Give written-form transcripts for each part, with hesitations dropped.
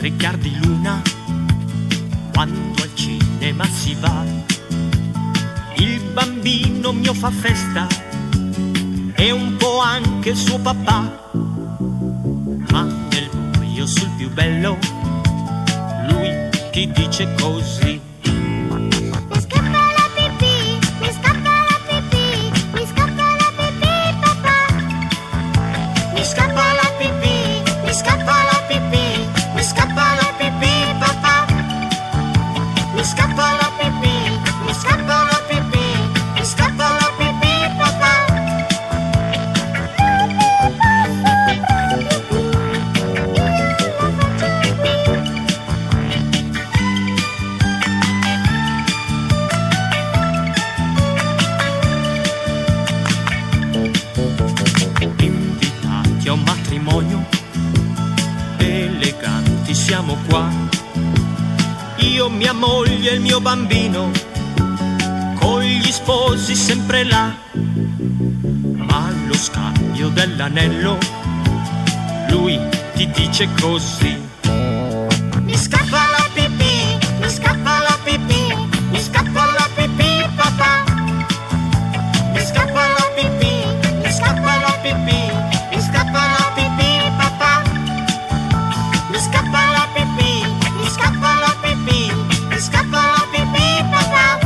Rigardi Luna quando al cinema si va. Il bambino mio fa festa e un po' anche il suo papà. Ma nel buio sul più bello lui ti dice così: mi scappa la pipì, mi scappa la pipì, mi scappa la pipì papà. mi scappa la pipì, mi scappa la pipì, mi scappa la pipì papà. Mi scappa la pipì, mi scappa la pipì, mi scappa la pipì papà. Invitati a un matrimonio, eleganti siamo qua. Io, mia moglie e il mio bambino, con gli sposi sempre là. Ma allo scambio dell'anello lui ti dice così: mi scappa la pipì, mi scappa la pipì, mi scappa la pipì papà. Mi scappa la pipì, mi scappa la pipì, mi scappa la pipì papà. Mi scappa la pipì, mi scappa la pipì, mi scappa la pipì papà.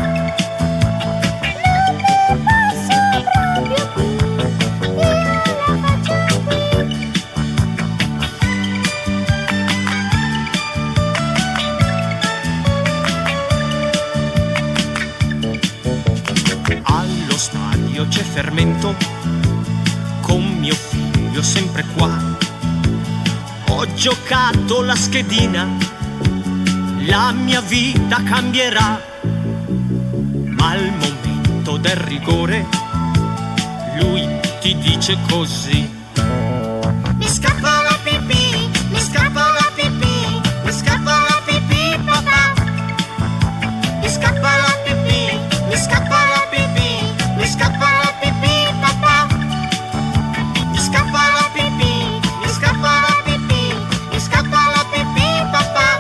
Non mi posso proprio qui, io la faccio qui. Allo stadio c'è fermento, con mio figlio sempre qua. Ho giocato la schedina, la mia vita cambierà. Ma al momento del rigore lui ti dice così: mi scappa la pipì, mi scappa la pipì, mi scappa la pipì papà. Mi scappa la pipì, mi scappa la pipì, mi scappa la pipì papà. Mi scappa la pipì, mi scappa la pipì, mi scappa la pipì papà.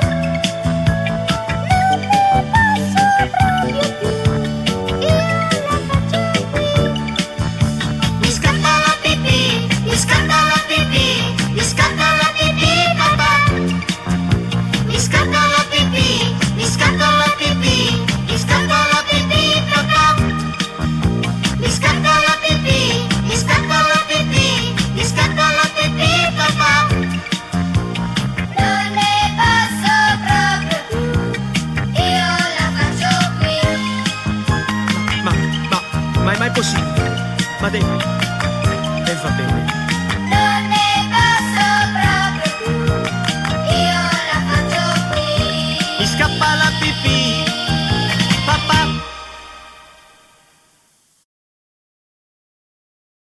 Non mi posso proprio qui, io la faccio qui. Mi scappa la pipì, mi scappa la pipì, mi scappa la pipì papà. Mi scappa la pipì, mi scappa la pipì, mi scappa la pipì papà. Mi scappa la pipì, mi scappa la pipì, mi scappa la pipì papà. Non ne posso proprio più, io la faccio qui. Ma è mai possibile? Ma dai, e va bene.